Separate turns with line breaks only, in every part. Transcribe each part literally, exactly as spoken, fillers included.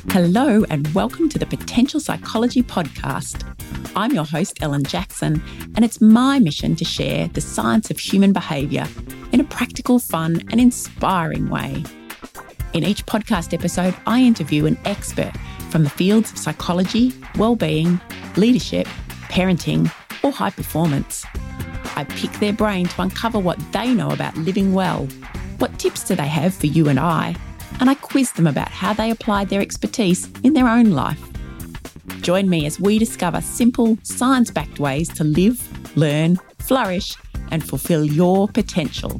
Hello and welcome to the Potential Psychology Podcast. I'm your host, Ellen Jackson, and it's my mission to share the science of human behaviour in a practical, fun and inspiring way. In each podcast episode, I interview an expert from the fields of psychology, well-being, leadership, parenting or high performance. I pick their brain to uncover what they know about living well, what tips do they have for you and I, and I quiz them about how they applied their expertise in their own life. Join me as we discover simple, science-backed ways to live, learn, flourish, and fulfill your potential.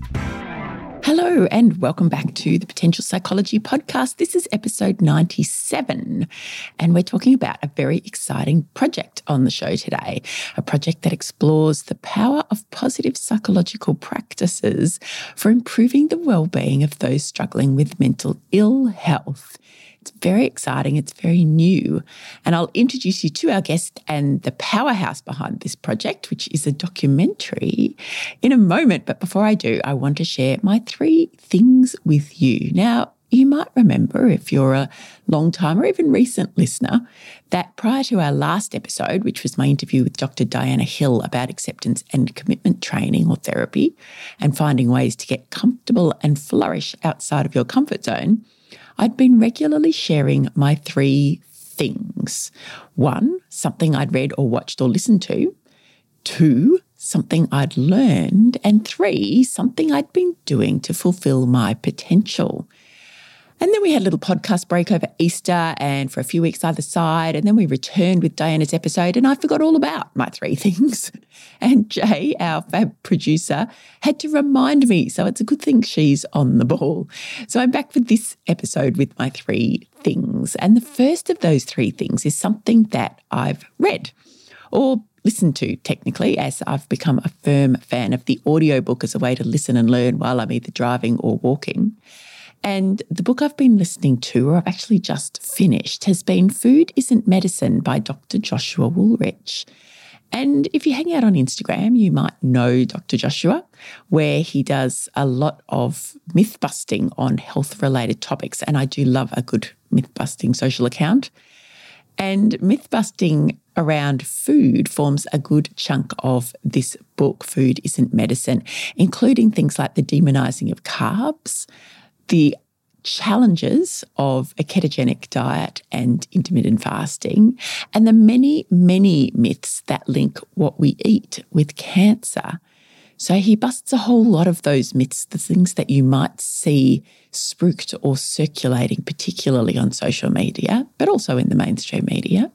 Hello, and welcome back to the Potential Psychology Podcast. This is episode ninety-seven, and we're talking about a very exciting project on the show today, a project that explores the power of positive psychological practices for improving the well-being of those struggling with mental ill health. It's very exciting. It's very new. And I'll introduce you to our guest and the powerhouse behind this project, which is a documentary, in a moment. But before I do, I want to share my three things with you. Now, you might remember, if you're a long time or even recent listener, that prior to our last episode, which was my interview with Doctor Diana Hill about acceptance and commitment training or therapy and finding ways to get comfortable and flourish outside of your comfort zone, I'd been regularly sharing my three things. One, something I'd read or watched or listened to. Two, something I'd learned. And three, something I'd been doing to fulfill my potential. And then we had a little podcast break over Easter and for a few weeks either side. And then we returned with Diana's episode and I forgot all about my three things. And Jay, our fab producer, had to remind me. So it's a good thing she's on the ball. So I'm back for this episode with my three things. And the first of those three things is something that I've read or listened to technically, as I've become a firm fan of the audiobook as a way to listen and learn while I'm either driving or walking. And the book I've been listening to, or I've actually just finished, has been Food Isn't Medicine by Doctor Joshua Woolrich. And if you hang out on Instagram, you might know Doctor Joshua, where he does a lot of myth-busting on health-related topics. And I do love a good myth-busting social account. And myth-busting around food forms a good chunk of this book, Food Isn't Medicine, including things like the demonising of carbs, the challenges of a ketogenic diet and intermittent fasting, and the many, many myths that link what we eat with cancer. So he busts a whole lot of those myths, the things that you might see spruiked or circulating, particularly on social media, but also in the mainstream media.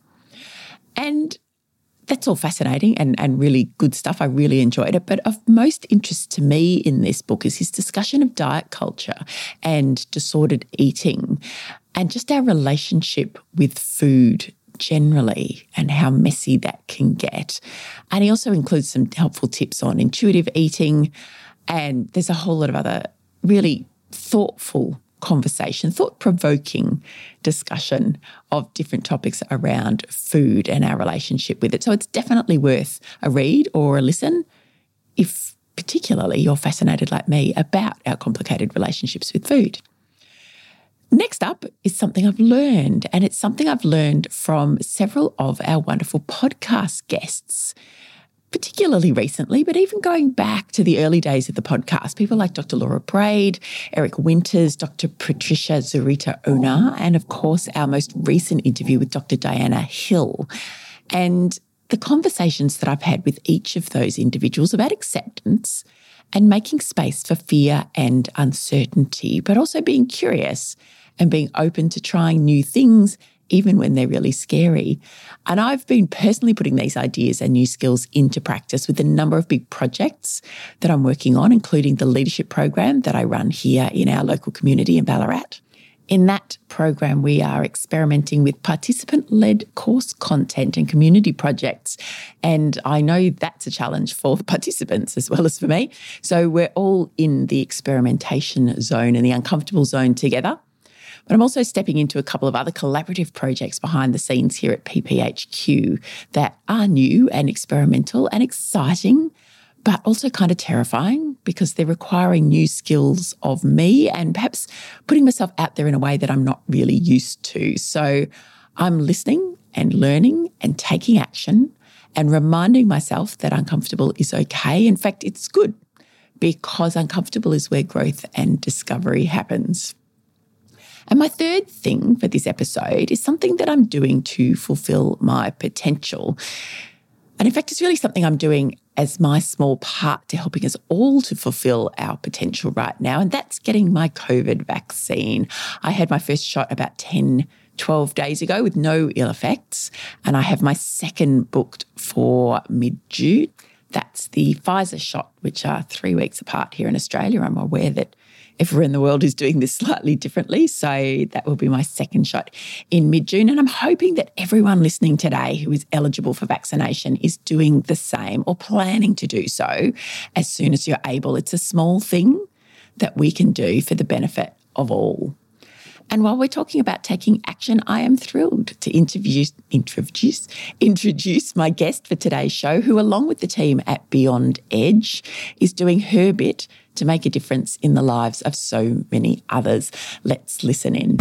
And that's all fascinating and, and really good stuff. I really enjoyed it. But of most interest to me in this book is his discussion of diet culture and disordered eating and just our relationship with food generally and how messy that can get. And he also includes some helpful tips on intuitive eating, and there's a whole lot of other really thoughtful conversation, thought-provoking discussion of different topics around food and our relationship with it. So it's definitely worth a read or a listen if particularly you're fascinated like me about our complicated relationships with food. Next up is something I've learned, and it's something I've learned from several of our wonderful podcast guests, particularly recently, but even going back to the early days of the podcast, people like Doctor Laura Braid, Eric Winters, Doctor Patricia Zurita-Ona, and of course, our most recent interview with Doctor Diana Hill. And the conversations that I've had with each of those individuals about acceptance and making space for fear and uncertainty, but also being curious and being open to trying new things, even when they're really scary. And I've been personally putting these ideas and new skills into practice with a number of big projects that I'm working on, including the leadership program that I run here in our local community in Ballarat. In that program, we are experimenting with participant-led course content and community projects. And I know that's a challenge for the participants as well as for me. So we're all in the experimentation zone and the uncomfortable zone together. But I'm also stepping into a couple of other collaborative projects behind the scenes here at P P H Q that are new and experimental and exciting, but also kind of terrifying because they're requiring new skills of me and perhaps putting myself out there in a way that I'm not really used to. So I'm listening and learning and taking action and reminding myself that uncomfortable is okay. In fact, it's good because uncomfortable is where growth and discovery happens. And my third thing for this episode is something that I'm doing to fulfill my potential. And in fact, it's really something I'm doing as my small part to helping us all to fulfill our potential right now. And that's getting my COVID vaccine. I had my first shot about ten, twelve days ago with no ill effects. And I have my second booked for mid-June. That's the Pfizer shot, which are three weeks apart here in Australia. I'm aware that everywhere in the world is doing this slightly differently. So that will be my second shot in mid-June. And I'm hoping that everyone listening today who is eligible for vaccination is doing the same or planning to do so as soon as you're able. It's a small thing that we can do for the benefit of all. And while we're talking about taking action, I am thrilled to introduce, introduce, introduce my guest for today's show, who along with the team at Beyond Edge is doing her bit to make a difference in the lives of so many others. Let's listen in.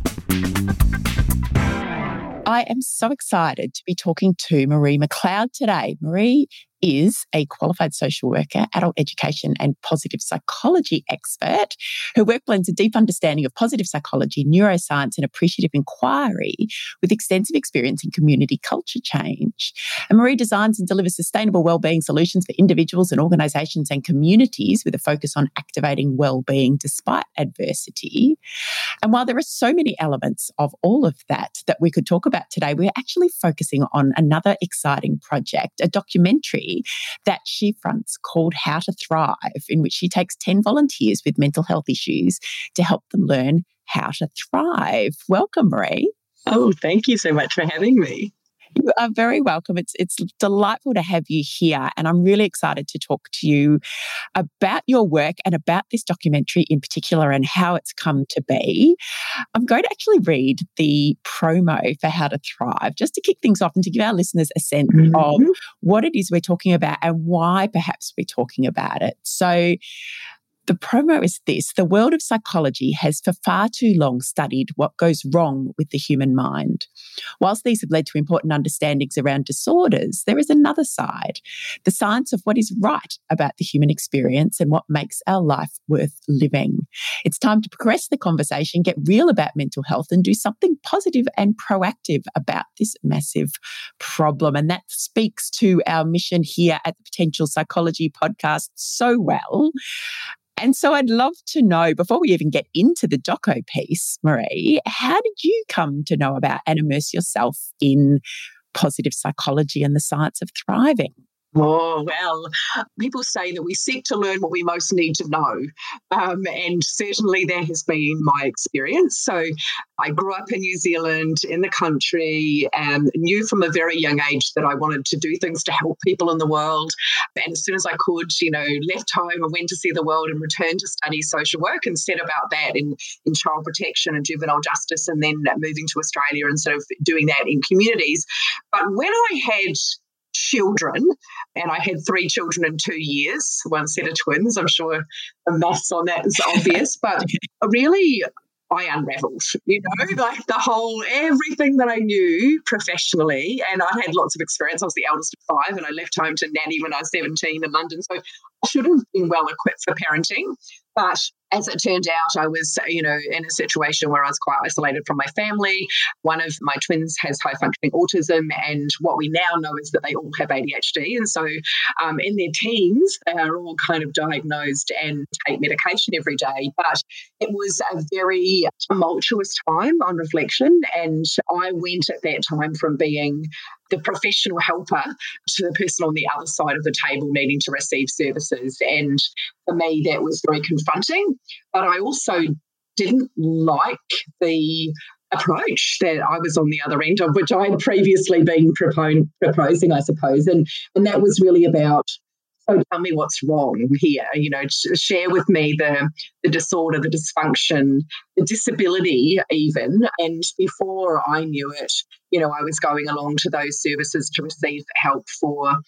I am so excited to be talking to Marie McLeod today. Marie is a qualified social worker, adult education and positive psychology expert. Her work blends a deep understanding of positive psychology, neuroscience and appreciative inquiry with extensive experience in community culture change. And Marie designs and delivers sustainable wellbeing solutions for individuals and organisations and communities with a focus on activating wellbeing despite adversity. And while there are so many elements of all of that that we could talk about today, we're actually focusing on another exciting project, a documentary that she fronts called How to Thrive, in which she takes ten volunteers with mental health issues to help them learn how to thrive. Welcome, Marie.
Oh, thank you so much for having me.
You are very welcome. It's it's delightful to have you here, and I'm really excited to talk to you about your work and about this documentary in particular and how it's come to be. I'm going to actually read the promo for How to Thrive just to kick things off and to give our listeners a sense mm-hmm. of what it is we're talking about and why perhaps we're talking about it. So the promo is this: the world of psychology has for far too long studied what goes wrong with the human mind. Whilst these have led to important understandings around disorders, there is another side, the science of what is right about the human experience and what makes our life worth living. It's time to progress the conversation, get real about mental health and do something positive and proactive about this massive problem. And that speaks to our mission here at the Potential Psychology Podcast so well. And so I'd love to know, before we even get into the doco piece, Marie, how did you come to know about and immerse yourself in positive psychology and the science of thriving?
Oh, well, people say that we seek to learn what we most need to know. Um, and certainly that has been my experience. So I grew up in New Zealand, in the country, and knew from a very young age that I wanted to do things to help people in the world. And as soon as I could, you know, left home and went to see the world and returned to study social work and set about that in, in child protection and juvenile justice, and then moving to Australia and sort of doing that in communities. But when I had children, and I had three children in two years, one set of twins. I'm sure the maths on that is obvious, but really I unraveled, you know, like the whole, everything that I knew professionally, and I had lots of experience. I was the eldest of five and I left home to nanny when I was seventeen in London. So I should have been well equipped for parenting. But as it turned out, I was, you know, in a situation where I was quite isolated from my family. One of my twins has high-functioning autism, and what we now know is that they all have A D H D. And so um, in their teens, they are all kind of diagnosed and take medication every day. But it was a very tumultuous time on reflection, and I went at that time from being the professional helper to the person on the other side of the table needing to receive services. And for me, that was very confronting. But I also didn't like the approach that I was on the other end of, which I had previously been propon- proposing, I suppose. And, and that was really about, so tell me what's wrong here, you know, share with me the, the disorder, the dysfunction, the disability even. And before I knew it, you know, I was going along to those services to receive help for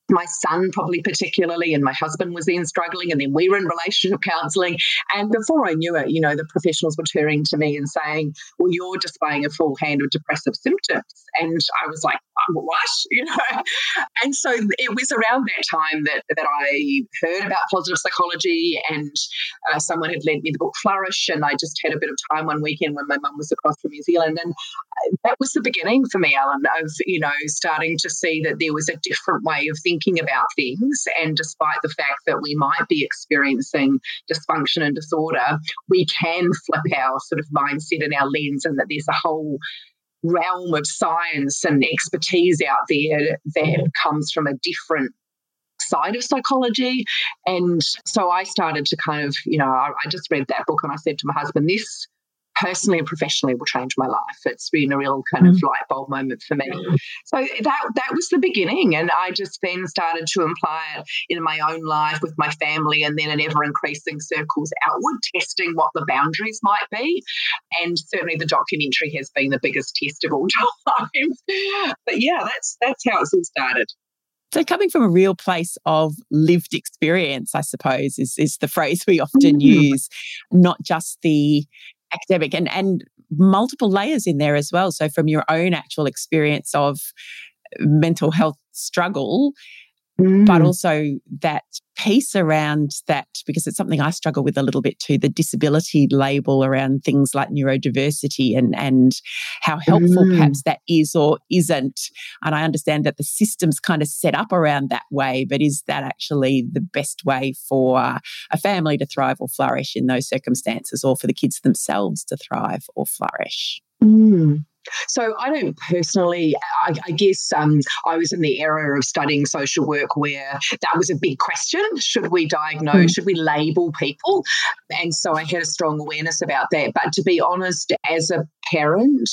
my son probably particularly, and my husband was then struggling, and then we were in relationship counselling. And before I knew it, you know, the professionals were turning to me and saying, well, you're displaying a full hand of depressive symptoms. And I was like, what? You know? And so it was around that time that, that I heard about positive psychology, and uh, someone had lent me the book Flourish, and I just had a bit of time one weekend when my mum was across from New Zealand. And that was the beginning for me, Ellen, of, you know, starting to see that there was a different way of thinking about things. And despite the fact that we might be experiencing dysfunction and disorder, we can flip our sort of mindset and our lens, and that there's a whole realm of science and expertise out there that comes from a different side of psychology. And so I started to kind of, you know, I, I just read that book and I said to my husband, this personally and professionally will change my life. It's been a real kind of light bulb moment for me. So that that was the beginning. And I just then started to apply it in my own life with my family, and then in ever-increasing circles outward, testing what the boundaries might be. And certainly the documentary has been the biggest test of all time. But yeah, that's that's how it's all started.
So coming from a real place of lived experience, I suppose, is, is the phrase we often mm. use, not just the academic, and, and multiple layers in there as well. So from your own actual experience of mental health struggle, mm. but also that piece around that, because it's something I struggle with a little bit too, the disability label around things like neurodiversity, and, and how helpful mm. perhaps that is or isn't. And I understand that the system's kind of set up around that way, but is that actually the best way for a family to thrive or flourish in those circumstances, or for the kids themselves to thrive or flourish?
Mm. So I don't personally, I, I guess um, I was in the era of studying social work where that was a big question. Should we diagnose, mm. should we label people? And so I had a strong awareness about that. But to be honest, as a parent,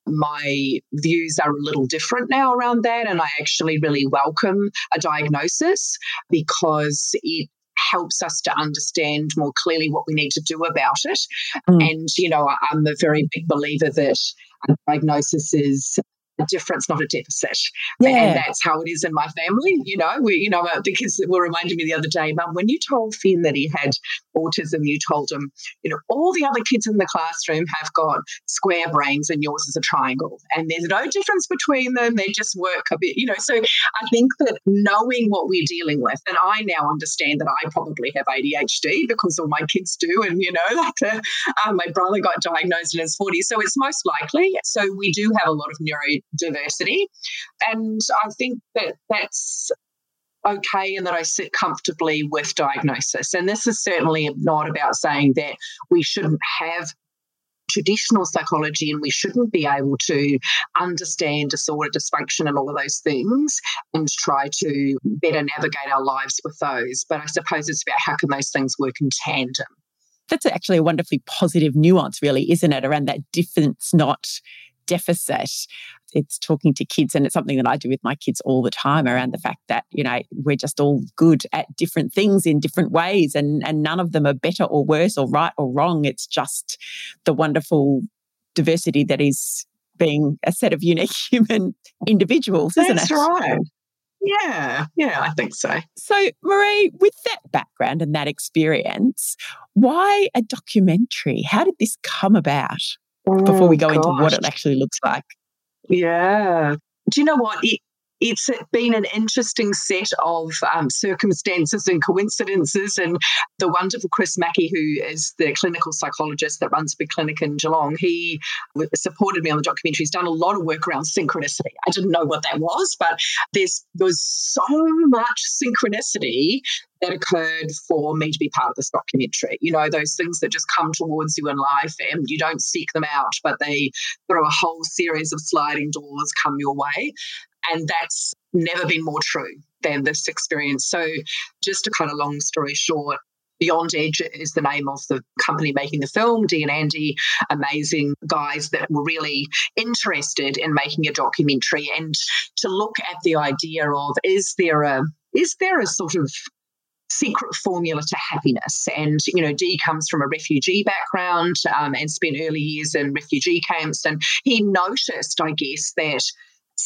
my views are a little different now around that. And I actually really welcome a diagnosis, because it helps us to understand more clearly what we need to do about it. Mm. And, you know, I'm a very big believer that a diagnosis is a difference, not a deficit. Yeah. And that's how it is in my family. You know, we, you know, the kids were reminding me the other day, Mum, when you told Finn that he had autism, you told him, you know, all the other kids in the classroom have got square brains and yours is a triangle. And there's no difference between them. They just work a bit, you know. So I think that knowing what we're dealing with, and I now understand that I probably have A D H D because all my kids do. And, you know, like uh, uh, my brother got diagnosed in his forties. So it's most likely. So we do have a lot of neurodiversity. And I think that that's okay, and that I sit comfortably with diagnosis. And this is certainly not about saying that we shouldn't have traditional psychology and we shouldn't be able to understand disorder, dysfunction and all of those things and try to better navigate our lives with those. But I suppose it's about how can those things work in tandem.
That's actually a wonderfully positive nuance, really, isn't it, around that difference, not deficit. It's talking to kids, and it's something that I do with my kids all the time, around the fact that, you know, we're just all good at different things in different ways, and, and none of them are better or worse or right or wrong. It's just the wonderful diversity that is being a set of unique human individuals, isn't
That's
it?
That's right. Yeah, yeah, I think so.
So, Marie, with that background and that experience, why a documentary? How did this come about? Oh, before we go gosh. into what it actually looks like.
Yeah. Do you know what? It, it's been an interesting set of um, circumstances and coincidences. And the wonderful Chris Mackey, who is the clinical psychologist that runs a big clinic in Geelong, he supported me on the documentary. He's done a lot of work around synchronicity. I didn't know what that was, but there's there's so much synchronicity that occurred for me to be part of this documentary. You know, those things that just come towards you in life and you don't seek them out, but they through a whole series of sliding doors come your way. And that's never been more true than this experience. So just to cut a long story short, Beyond Edge is the name of the company making the film. Dee and Andy, amazing guys that were really interested in making a documentary and to look at the idea of is there a is there a sort of secret formula to happiness? And, you know, Dee comes from a refugee background um, and spent early years in refugee camps. And he noticed, I guess, that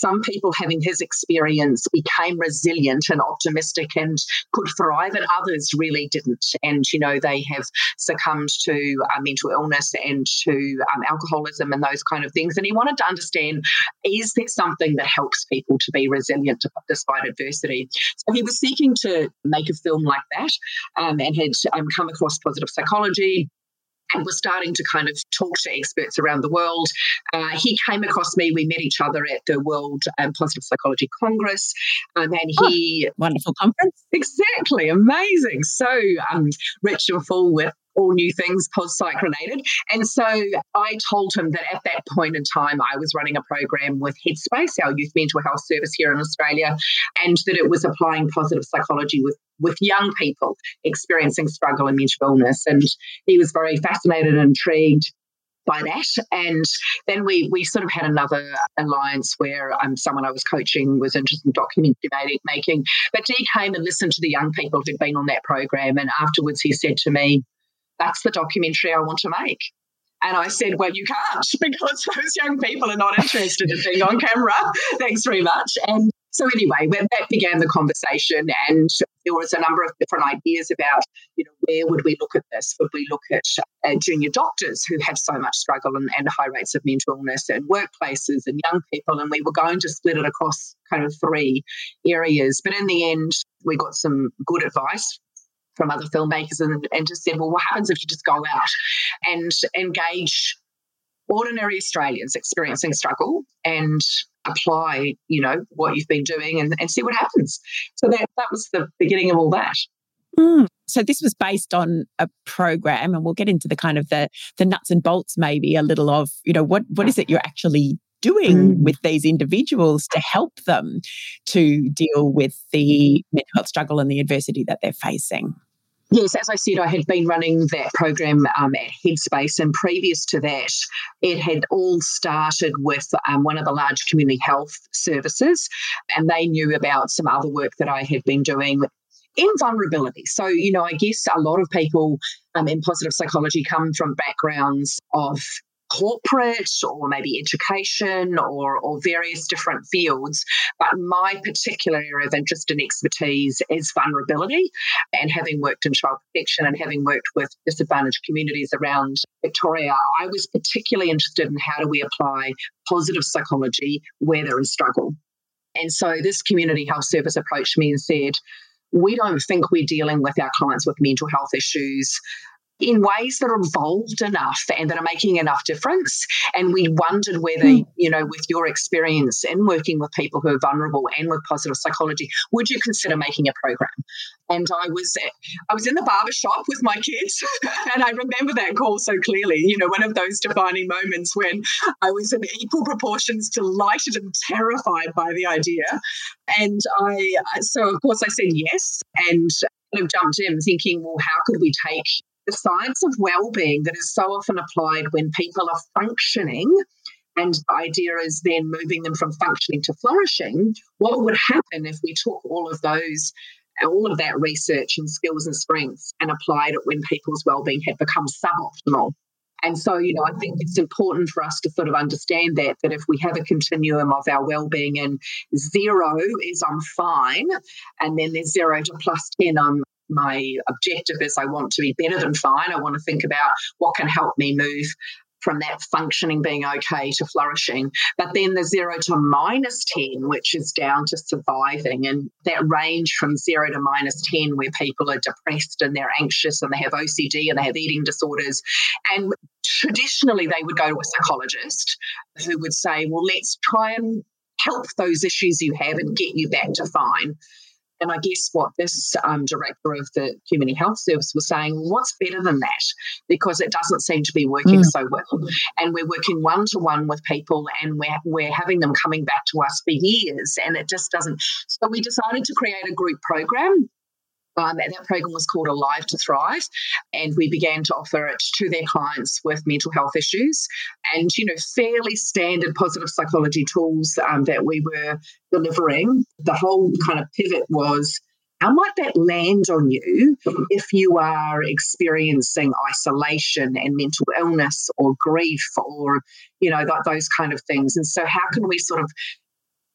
some people having his experience became resilient and optimistic and could thrive, and others really didn't. And, you know, they have succumbed to uh, mental illness and to um, alcoholism and those kind of things. And he wanted to understand, is there something that helps people to be resilient despite adversity? So he was seeking to make a film like that um, and had um, come across positive psychology and was starting to kind of talk to experts around the world. Uh, he came across me. We met each other at the World um, Positive Psychology Congress. Um, and he...
Oh, wonderful conference.
Exactly. Amazing. So um, rich and full with all new things post-psych related. And so I told him that at that point in time, I was running a program with Headspace, our youth mental health service here in Australia, and that it was applying positive psychology with, with young people experiencing struggle and mental illness. And he was very fascinated and intrigued by that. And then we we sort of had another alliance where um, someone I was coaching was interested in documentary making. But he came and listened to the young people who'd been on that program. And afterwards he said to me, "That's the documentary I want to make." And I said, "Well, you can't, because those young people are not interested in being on camera. Thanks very much." And so anyway, that began the conversation, and there was a number of different ideas about, you know, where would we look at this? Would we look at uh, junior doctors who have so much struggle and, and high rates of mental illness, and workplaces and young people? And we were going to split it across kind of three areas. But in the end, we got some good advice from other filmmakers and, and just said, well, what happens if you just go out and engage ordinary Australians experiencing struggle and apply, you know, what you've been doing and, and see what happens? So that, that was the beginning of all that.
Mm. So this was based on a program, and we'll get into the kind of the, the nuts and bolts maybe a little of, you know, what what is it you're actually doing mm. with these individuals to help them to deal with the mental health struggle and the adversity that they're facing?
Yes, as I said, I had been running that program um, at Headspace, and previous to that, it had all started with um, one of the large community health services, and they knew about some other work that I had been doing in vulnerability. So, you know, I guess a lot of people um, in positive psychology come from backgrounds of corporate or maybe education or, or various different fields. But my particular area of interest and expertise is vulnerability. And having worked in child protection and having worked with disadvantaged communities around Victoria, I was particularly interested in how do we apply positive psychology where there is struggle. And so this community health service approached me and said, we don't think we're dealing with our clients with mental health issues in ways that are evolved enough and that are making enough difference. And we wondered whether, mm. you know, with your experience in working with people who are vulnerable and with positive psychology, would you consider making a program? And I was I was in the barber shop with my kids, and I remember that call so clearly, you know, one of those defining moments when I was in equal proportions delighted and terrified by the idea. And I, so of course I said yes, and kind of jumped in thinking, well, how could we take the science of well-being that is so often applied when people are functioning, and the idea is then moving them from functioning to flourishing, what would happen if we took all of those, all of that research and skills and strengths and applied it when people's well-being had become suboptimal? And so, you know, I think it's important for us to sort of understand that, that if we have a continuum of our well-being, and zero is I'm fine, and then there's zero to plus ten, I'm my objective is I want to be better than fine. I want to think about what can help me move from that functioning being okay to flourishing. But then the zero to minus ten, which is down to surviving, and that range from zero to minus ten where people are depressed and they're anxious and they have O C D and they have eating disorders. And traditionally they would go to a psychologist who would say, well, let's try and help those issues you have and get you back to fine. And I guess what this um, director of the Community Health Service was saying, well, what's better than that? Because it doesn't seem to be working mm. so well. And we're working one-to-one with people, and we're, we're having them coming back to us for years, and it just doesn't. So we decided to create a group program. Um, and that program was called Alive to Thrive, and we began to offer it to their clients with mental health issues and, you know, fairly standard positive psychology tools um, that we were delivering. The whole kind of pivot was, how might that land on you if you are experiencing isolation and mental illness or grief or, you know, th- those kind of things? And so how can we sort of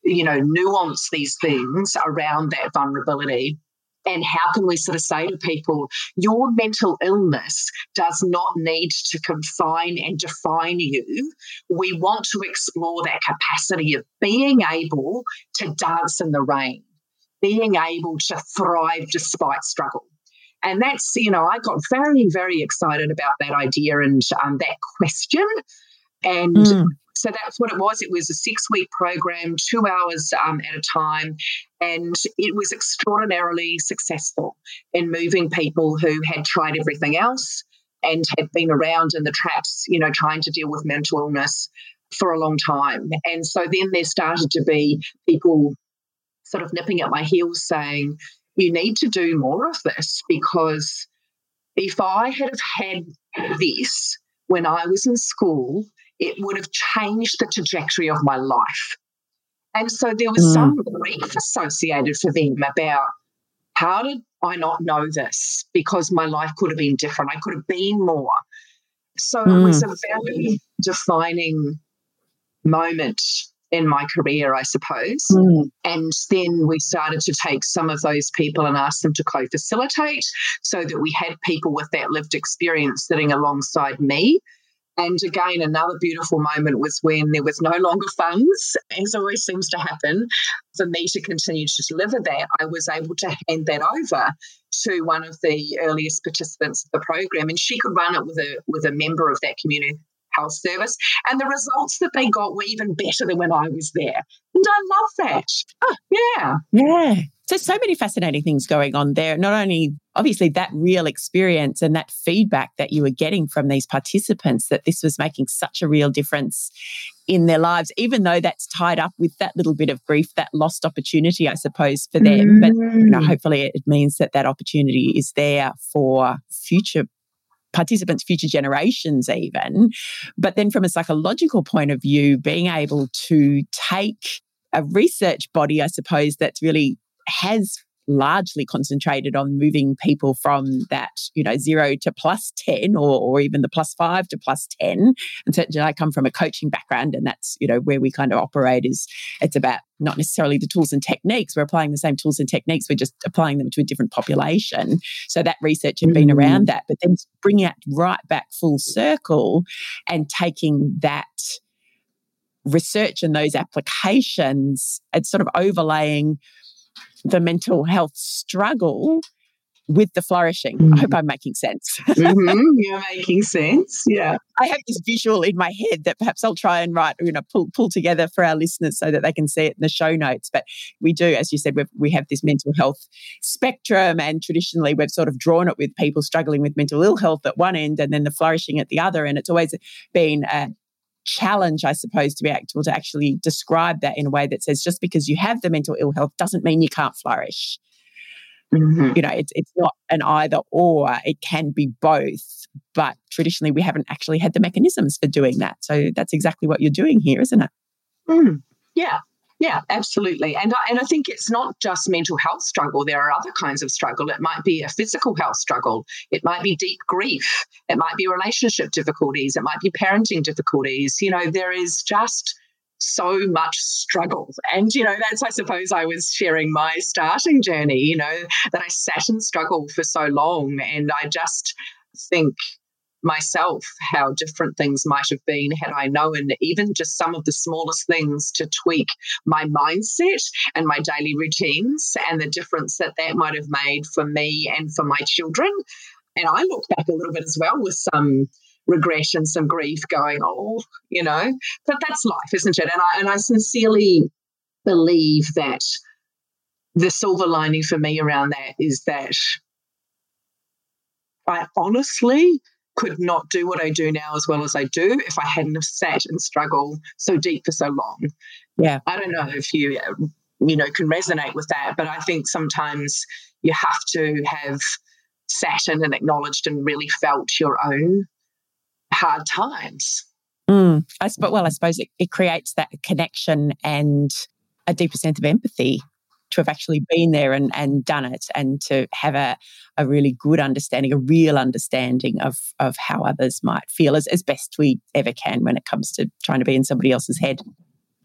you know, nuance these things around that vulnerability. And how can we sort of say to people, your mental illness does not need to confine and define you. We want to explore that capacity of being able to dance in the rain, being able to thrive despite struggle. And that's, you know, I got very, very excited about that idea and um, that question. And mm. so that's what it was. It was a six-week program, two hours um, at a time, and it was extraordinarily successful in moving people who had tried everything else and had been around in the traps, you know, trying to deal with mental illness for a long time. And so then there started to be people sort of nipping at my heels saying, you need to do more of this, because if I had have had this when I was in school, it would have changed the trajectory of my life. And so there was mm. some grief associated for them about, how did I not know this? Because my life could have been different. I could have been more. So mm. it was a very defining moment in my career, I suppose. Mm. And then we started to take some of those people and ask them to co-facilitate, so that we had people with that lived experience sitting alongside me. And again, another beautiful moment was when there was no longer funds, as always seems to happen, for me to continue to deliver that. I was able to hand that over to one of the earliest participants of the program, and she could run it with a with a member of that community health service. And the results that they got were even better than when I was there. And I love that. Oh, yeah.
Yeah. So, so many fascinating things going on there. Not only, obviously, that real experience and that feedback that you were getting from these participants, that this was making such a real difference in their lives, even though that's tied up with that little bit of grief, that lost opportunity, I suppose, for them. Mm. But you know, hopefully it means that that opportunity is there for future participants, future generations even. But then from a psychological point of view, being able to take a research body, I suppose, that's really has largely concentrated on moving people from that, you know, zero to plus ten, or, or even the plus five to plus ten. And certainly I come from a coaching background, and that's, you know, where we kind of operate is it's about not necessarily the tools and techniques. We're applying the same tools and techniques. We're just applying them to a different population. So that research had been mm. around that, but then bringing it right back full circle and taking that research and those applications and sort of overlaying the mental health struggle with the flourishing. Mm. I hope I'm making sense.
mm-hmm. You're making sense. Yeah.
I have this visual in my head that perhaps I'll try and write, you know, pull pull together for our listeners so that they can see it in the show notes. But we do, as you said, we've, we have this mental health spectrum, and traditionally we've sort of drawn it with people struggling with mental ill health at one end and then the flourishing at the other. And it's always been a challenge, I suppose, to be able to actually describe that in a way that says just because you have the mental ill health doesn't mean you can't flourish. Mm-hmm. You know, it's it's not an either or, it can be both, but traditionally we haven't actually had the mechanisms for doing that. So that's exactly what you're doing here, isn't it?
Mm. Yeah. Yeah, absolutely. And I, and I think it's not just mental health struggle. There are other kinds of struggle. It might be a physical health struggle. It might be deep grief. It might be relationship difficulties. It might be parenting difficulties. You know, there is just so much struggle. And, you know, that's, I suppose, I was sharing my starting journey, you know, that I sat and struggled for so long. And I just think myself how different things might have been had I known even just some of the smallest things to tweak my mindset and my daily routines, and the difference that that might have made for me and for my children. And I look back a little bit as well with some regret and some grief going, oh, you know, but that's life, isn't it? And I, and I sincerely believe that the silver lining for me around that is that I honestly could not do what I do now as well as I do if I hadn't have sat and struggled so deep for so long.
Yeah.
I don't know if you, you know, can resonate with that, but I think sometimes you have to have sat in and acknowledged and really felt your own hard times.
Mm. I suppose, well, I suppose it, it creates that connection and a deeper sense of empathy to have actually been there and, and done it, and to have a, a really good understanding, a real understanding of of how others might feel as, as best we ever can when it comes to trying to be in somebody else's head.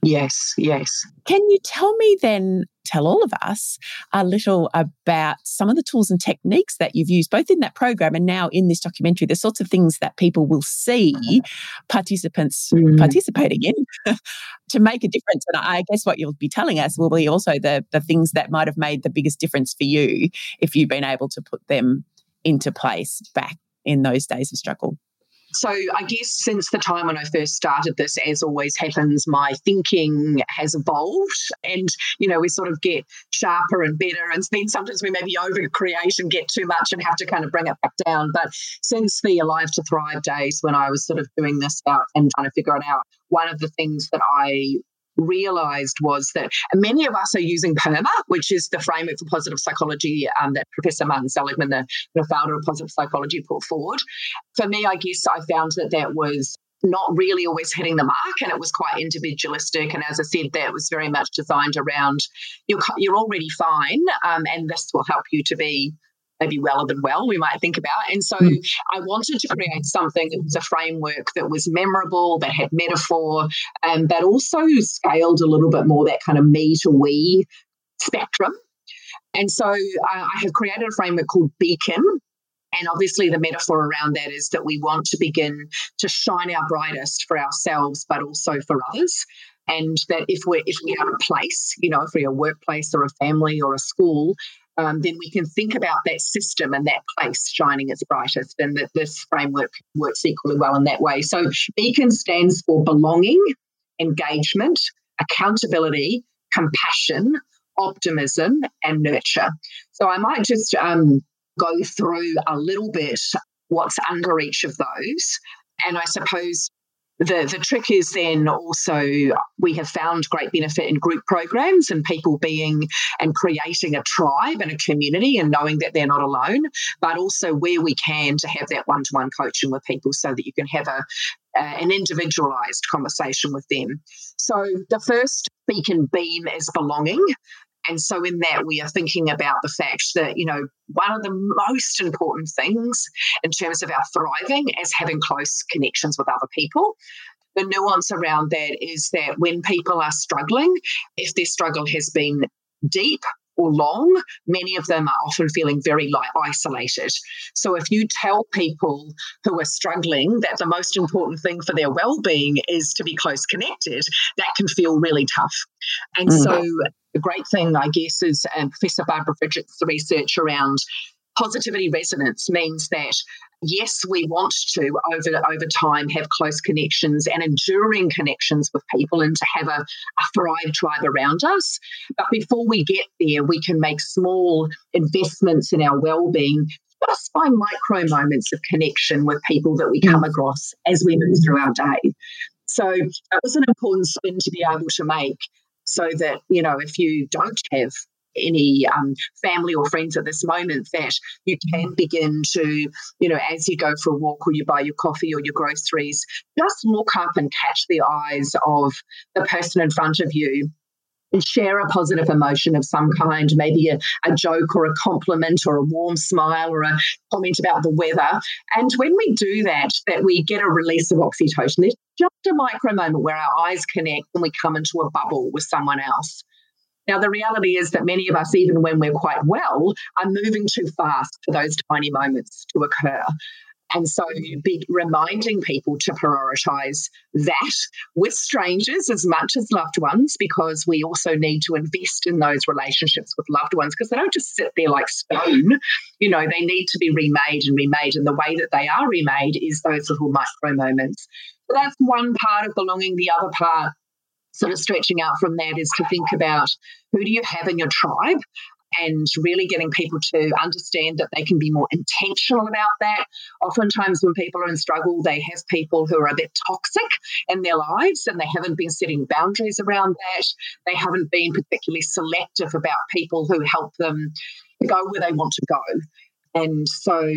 Yes, yes.
Can you tell me then, tell all of us a little about some of the tools and techniques that you've used, both in that program and now in this documentary, the sorts of things that people will see participants mm. participating in to make a difference? And I guess what you'll be telling us will be also the, the things that might have made the biggest difference for you if you've been able to put them into place back in those days of struggle.
So I guess since the time when I first started this, as always happens, my thinking has evolved and, you know, we sort of get sharper and better, and then sometimes we maybe over-create and get too much and have to kind of bring it back down. But since the Alive to Thrive days when I was sort of doing this out and trying to figure it out, one of the things that I realised was that many of us are using PERMA, which is the framework for positive psychology um, that Professor Martin Seligman, the, the founder of positive psychology, put forward. For me, I guess I found that that was not really always hitting the mark, and it was quite individualistic. And as I said, that was very much designed around you're, you're already fine, um, and this will help you to be maybe weller than well, we might think about. And so mm. I wanted to create something that was a framework that was memorable, that had metaphor, and that also scaled a little bit more that kind of me to we spectrum. And so uh, I have created a framework called Beacon. And obviously the metaphor around that is that we want to begin to shine our brightest for ourselves, but also for others. And that if we're, if we have a place, you know, if we're a workplace or a family or a school, Um, then we can think about that system and that place shining its brightest, and that this framework works equally well in that way. So Beacon stands for belonging, engagement, accountability, compassion, optimism, and nurture. So I might just um, go through a little bit what's under each of those. And I suppose The the trick is then also we have found great benefit in group programs and people being and creating a tribe and a community and knowing that they're not alone, but also where we can to have that one-to-one coaching with people so that you can have a uh, an individualised conversation with them. So the first Beacon beam is belonging. And so in that, we are thinking about the fact that, you know, one of the most important things in terms of our thriving is having close connections with other people. The nuance around that is that when people are struggling, if their struggle has been deep or long, many of them are often feeling very like isolated. So if you tell people who are struggling that the most important thing for their well-being is to be close connected, that can feel really tough. And mm. so the great thing, I guess, is um, Professor Barbara Fridrich's research around positivity resonance means that, yes, we want to, over, over time, have close connections and enduring connections with people and to have a, a Thrive tribe around us. But before we get there, we can make small investments in our well-being just by micro moments of connection with people that we come across as we move through our day. So that was an important spin to be able to make, so that, you know, if you don't have any um, family or friends at this moment, that you can begin to, you know, as you go for a walk or you buy your coffee or your groceries, just look up and catch the eyes of the person in front of you and share a positive emotion of some kind, maybe a, a joke or a compliment or a warm smile or a comment about the weather. And when we do that, that we get a release of oxytocin. There's just a micro moment where our eyes connect and we come into a bubble with someone else. Now, the reality is that many of us, even when we're quite well, are moving too fast for those tiny moments to occur. And so be reminding people to prioritise that with strangers as much as loved ones, because we also need to invest in those relationships with loved ones, because they don't just sit there like stone. You know, they need to be remade and remade. And the way that they are remade is those little micro moments. So that's one part of belonging. The other part, sort of stretching out from that, is to think about who do you have in your tribe, and really getting people to understand that they can be more intentional about that. Oftentimes when people are in struggle, they have people who are a bit toxic in their lives and they haven't been setting boundaries around that. They haven't been particularly selective about people who help them go where they want to go. And so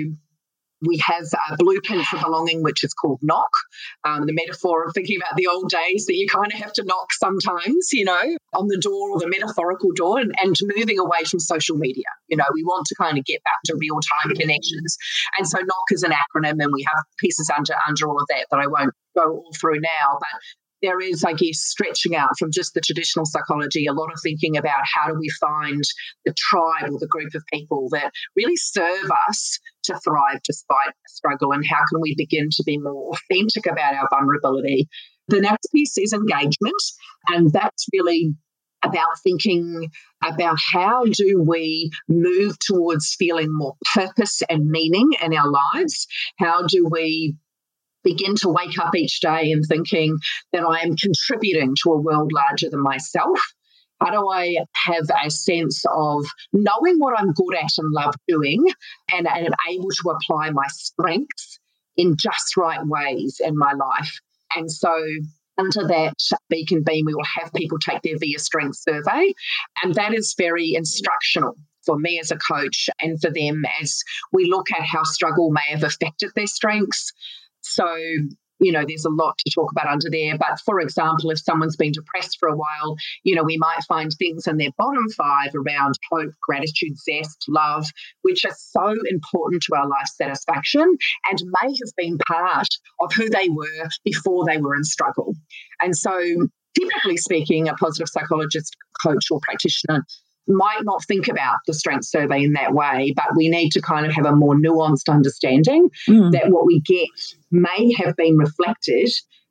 we have a blueprint for belonging, which is called knock. Um, the metaphor of thinking about the old days, that you kind of have to knock sometimes, you know, on the door, or the metaphorical door, and, and moving away from social media. You know, we want to kind of get back to real-time connections. And so knock is an acronym, and we have pieces under, under all of that that I won't go all through now. But there is, I guess, stretching out from just the traditional psychology, a lot of thinking about how do we find the tribe or the group of people that really serve us to thrive despite struggle, and how can we begin to be more authentic about our vulnerability. The next piece is engagement, and that's really about thinking about how do we move towards feeling more purpose and meaning in our lives. How do we begin to wake up each day and thinking that I am contributing to a world larger than myself? How do I have a sense of knowing what I'm good at and love doing, and, and am able to apply my strengths in just right ways in my life? And so under that Beacon Beam, we will have people take their V I A Strengths survey, and that is very instructional for me as a coach and for them as we look at how struggle may have affected their strengths. So, you know, there's a lot to talk about under there. But for example, if someone's been depressed for a while, you know, we might find things in their bottom five around hope, gratitude, zest, love, which are so important to our life satisfaction and may have been part of who they were before they were in struggle. And so typically speaking, a positive psychologist, coach or practitioner might not think about the strength survey in that way, but we need to kind of have a more nuanced understanding mm. that what we get may have been reflected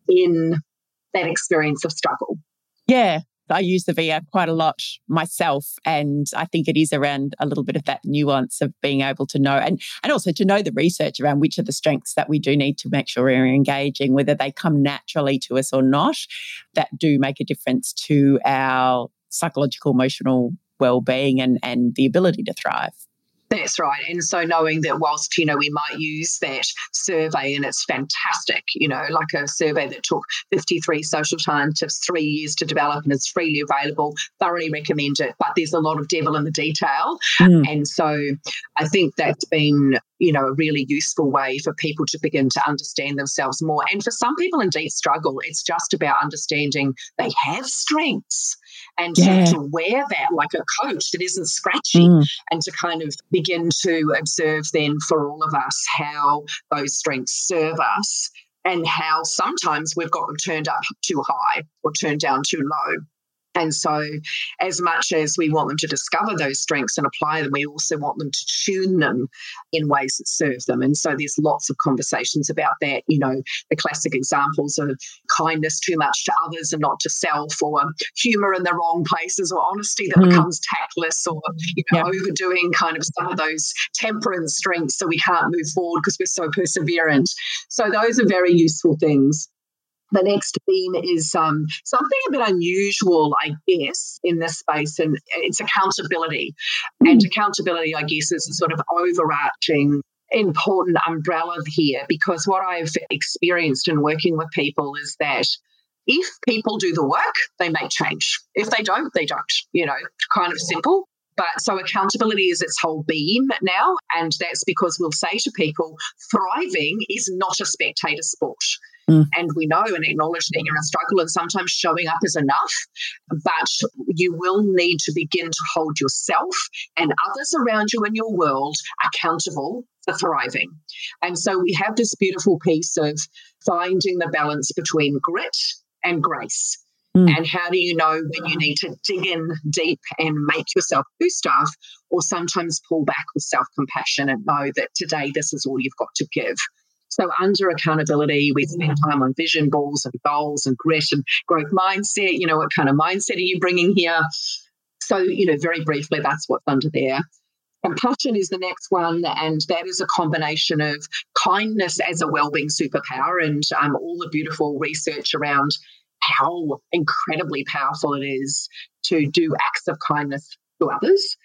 in that experience of struggle.
Yeah, I use the V I A quite a lot myself, and I think it is around a little bit of that nuance of being able to know, and, and also to know the research around which are the strengths that we do need to make sure we're engaging, whether they come naturally to us or not, that do make a difference to our psychological, emotional well-being and, and the ability to thrive.
That's right. And so knowing that whilst, you know, we might use that survey and it's fantastic, you know, like a survey that took fifty-three social scientists three years to develop and is freely available, thoroughly recommend it. But there's a lot of devil in the detail. Mm. And so I think that's been, you know, a really useful way for people to begin to understand themselves more. And for some people indeed struggle, it's just about understanding they have strengths. And yeah. to, to wear that like a coach that isn't scratchy mm. and to kind of begin to observe then for all of us how those strengths serve us and how sometimes we've got them turned up too high or turned down too low. And so as much as we want them to discover those strengths and apply them, we also want them to tune them in ways that serve them. And so there's lots of conversations about that. You know, the classic examples of kindness too much to others and not to self, or humour in the wrong places, or honesty that mm. becomes tactless, or, you know, yep. overdoing kind of some of those temperance strengths so we can't move forward because we're so perseverant. So those are very useful things. The next theme is um, something a bit unusual, I guess, in this space, and it's accountability. Mm. And accountability, I guess, is a sort of overarching important umbrella here, because what I've experienced in working with people is that if people do the work, they make change. If they don't, they don't, you know, kind of simple. But so accountability is its whole beam now, and that's because we'll say to people, thriving is not a spectator sport. Mm. And we know and acknowledge that you're in struggle, and sometimes showing up is enough, but you will need to begin to hold yourself and others around you in your world accountable for thriving. And so we have this beautiful piece of finding the balance between grit and grace. Mm. And how do you know when you need to dig in deep and make yourself do stuff, or sometimes pull back with self-compassion and know that today this is all you've got to give. So under accountability, we spend time on vision boards and goals and grit and growth mindset. You know, what kind of mindset are you bringing here? So, you know, very briefly, that's what's under there. Compassion is the next one, and that is a combination of kindness as a wellbeing superpower, and um, all the beautiful research around how incredibly powerful it is to do acts of kindness to others.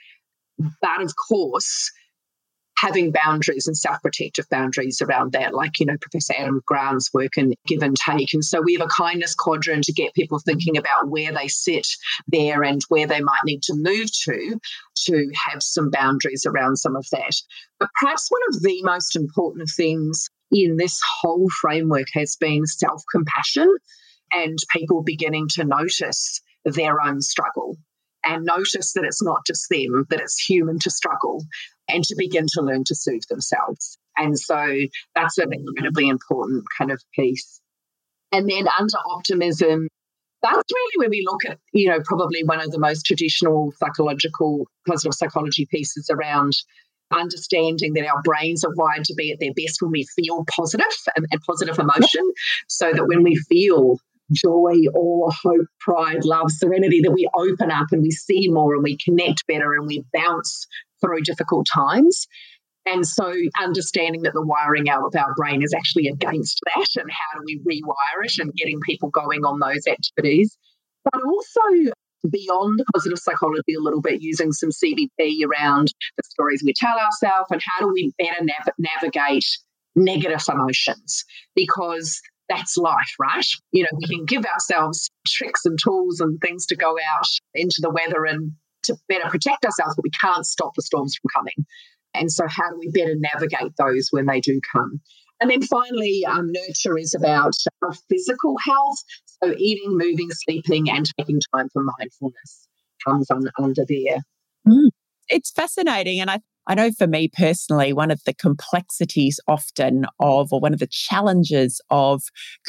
But of course, having boundaries and self-protective boundaries around that, like, you know, Professor Adam Grant's work in Give and Take. And so we have a kindness quadrant to get people thinking about where they sit there and where they might need to move to, to have some boundaries around some of that. But perhaps one of the most important things in this whole framework has been self-compassion and people beginning to notice their own struggle and notice that it's not just them, that it's human to struggle, and to begin to learn to soothe themselves. And so that's an incredibly important kind of piece. And then under optimism, that's really where we look at, you know, probably one of the most traditional psychological, positive psychology pieces around understanding that our brains are wired to be at their best when we feel positive and, and positive emotion, so that when we feel joy, awe, hope, pride, love, serenity, that we open up and we see more and we connect better and we bounce through difficult times. And so understanding that the wiring out of our brain is actually against that, and how do we rewire it, and getting people going on those activities. But also beyond positive psychology a little bit, using some C B T around the stories we tell ourselves and how do we better nav- navigate negative emotions, because that's life, right? You know, we can give ourselves tricks and tools and things to go out into the weather and to better protect ourselves, but we can't stop the storms from coming. And so how do we better navigate those when they do come? And then finally, um, nurture is about our physical health. So eating, moving, sleeping, and taking time for mindfulness comes on, under there.
Mm. It's fascinating. And I, I know for me personally, one of the complexities often of, or one of the challenges of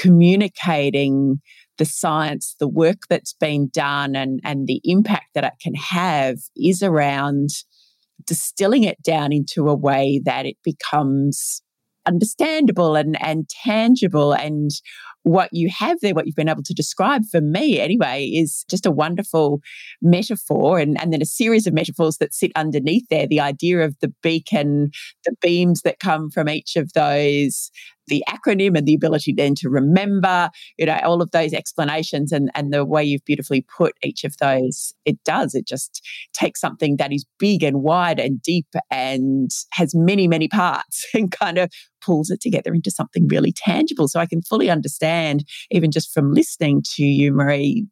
communicating the science, the work that's been done and, and the impact that it can have is around distilling it down into a way that it becomes understandable and, and tangible. And what you have there, what you've been able to describe for me anyway, is just a wonderful metaphor, and, and then a series of metaphors that sit underneath there. The idea of the beacon, the beams that come from each of those, the acronym and the ability then to remember, you know, all of those explanations, and, and the way you've beautifully put each of those, it does. It just takes something that is big and wide and deep and has many, many parts and kind of pulls it together into something really tangible. So I can fully understand, even just from listening to you, Marie,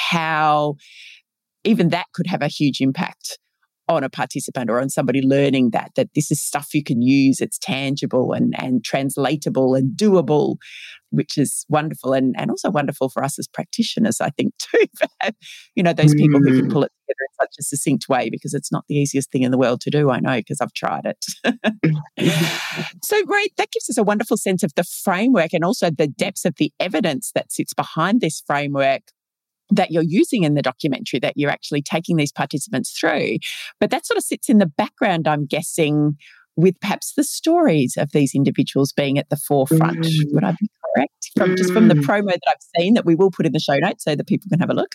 how even that could have a huge impact on a participant or on somebody learning that, that this is stuff you can use, it's tangible and, and translatable and doable, which is wonderful, and, and also wonderful for us as practitioners, I think, too, for have, you know, those people who can pull it together in such a succinct way, because it's not the easiest thing in the world to do, I know, because I've tried it. So, Marie, that gives us a wonderful sense of the framework and also the depths of the evidence that sits behind this framework that you're using in the documentary, that you're actually taking these participants through. But that sort of sits in the background, I'm guessing, with perhaps the stories of these individuals being at the forefront. Mm. Would I be correct? From mm. just from the promo that I've seen, that we will put in the show notes so that people can have a look.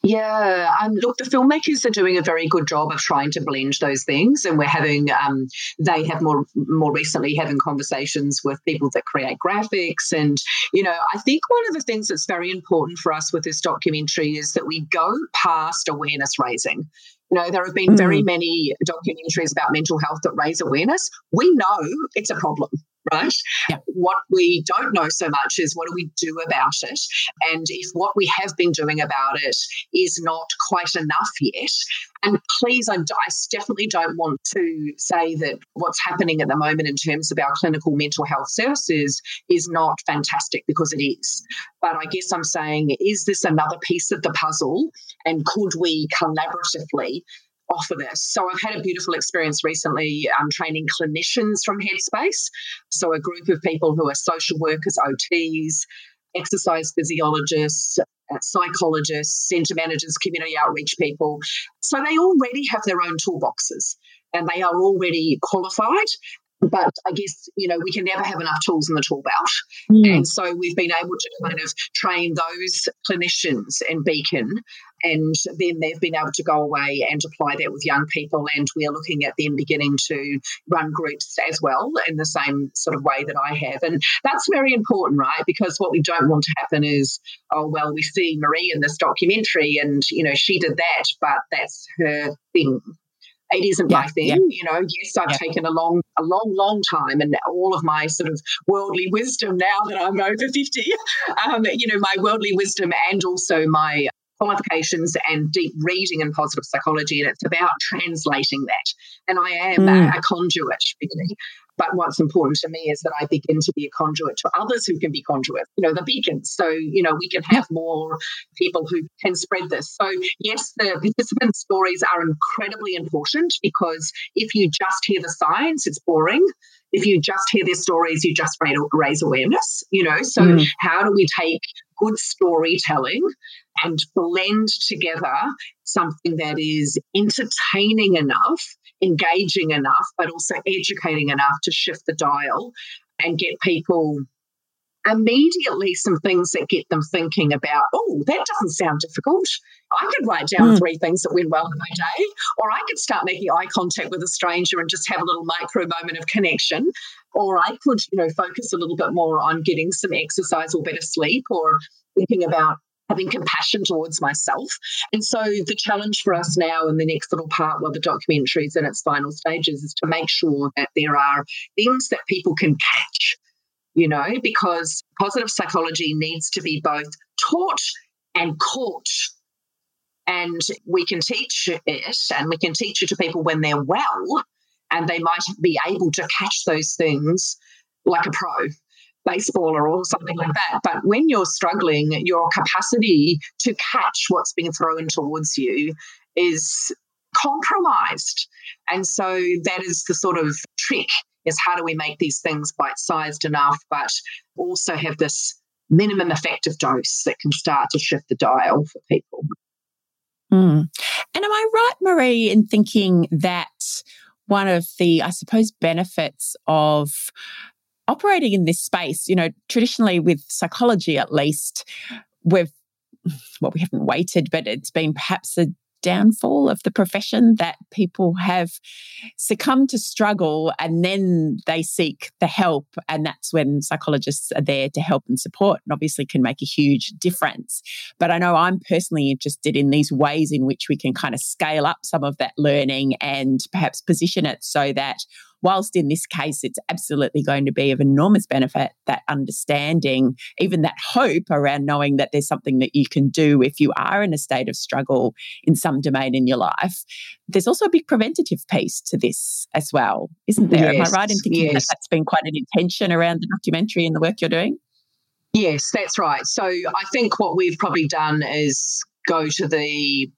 Yeah, um, look, the filmmakers are doing a very good job of trying to blend those things, and we're having, um, they have more more recently having conversations with people that create graphics. And, you know, I think one of the things that's very important for us with this documentary is that we go past awareness raising. You know, there have been mm. very many documentaries about mental health that raise awareness. We know it's a problem, right? Yeah. What we don't know so much is what do we do about it? And if what we have been doing about it is not quite enough yet, and please, I, I definitely don't want to say that what's happening at the moment in terms of our clinical mental health services is not fantastic, because it is. But I guess I'm saying, is this another piece of the puzzle, and could we collaboratively offer this? So I've had a beautiful experience recently um, training clinicians from Headspace. So a group of people who are social workers, O Ts, exercise physiologists, uh, psychologists, centre managers, community outreach people. So they already have their own toolboxes and they are already qualified. But I guess, you know, we can never have enough tools in the tool belt. Mm. And so we've been able to kind of train those clinicians in Beacon, and then they've been able to go away and apply that with young people. And we're looking at them beginning to run groups as well in the same sort of way that I have. And that's very important, right? Because what we don't want to happen is, oh, well, we see Marie in this documentary and, you know, she did that, but that's her thing. It isn't yeah, my thing, yeah. you know. Yes, I've yeah. taken a long, a long, long time, and all of my sort of worldly wisdom now that I'm over fifty, um, you know, my worldly wisdom and also my qualifications and deep reading in positive psychology, and it's about translating that. And I am mm. a, a conduit, really. But what's important to me is that I begin to be a conduit to others who can be conduits, you know, the beacons. So, you know, we can have more people who can spread this. So, yes, the participant stories are incredibly important, because if you just hear the science, it's boring. if you just hear their stories, you just raise awareness, you know. So
Mm.
how do we take good storytelling and blend together something that is entertaining enough, engaging enough, but also educating enough to shift the dial and get people immediately some things that get them thinking about, oh, that doesn't sound difficult. I could write down
Mm.
three things that went well in my day, or I could start making eye contact with a stranger and just have a little micro moment of connection, or I could, you know, focus a little bit more on getting some exercise or better sleep, or thinking about having compassion towards myself. And so the challenge for us now in the next little part while the documentary is in its final stages is to make sure that there are things that people can catch, you know, because positive psychology needs to be both taught and caught. And we can teach it, and we can teach it to people when they're well, and they might be able to catch those things like a pro baseballer or something like that. But when you're struggling, your capacity to catch what's being thrown towards you is compromised. And so that is the sort of trick, is how do we make these things bite-sized enough, but also have this minimum effective dose that can start to shift the dial for people.
Mm. And am I right, Marie, in thinking that one of the, I suppose, benefits of operating in this space, you know, traditionally with psychology at least, we've, well, we haven't waited, but it's been perhaps a downfall of the profession that people have succumbed to struggle and then they seek the help, and that's when psychologists are there to help and support and obviously can make a huge difference. But I know I'm personally interested in these ways in which we can kind of scale up some of that learning and perhaps position it so that whilst in this case it's absolutely going to be of enormous benefit, that understanding, even that hope around knowing that there's something that you can do if you are in a state of struggle in some domain in your life, there's also a big preventative piece to this as well, isn't there?
Yes,
Am I right in thinking
yes.
that that's been quite an intention around the documentary and the work you're doing?
Yes, that's right. So I think what we've probably done is go to the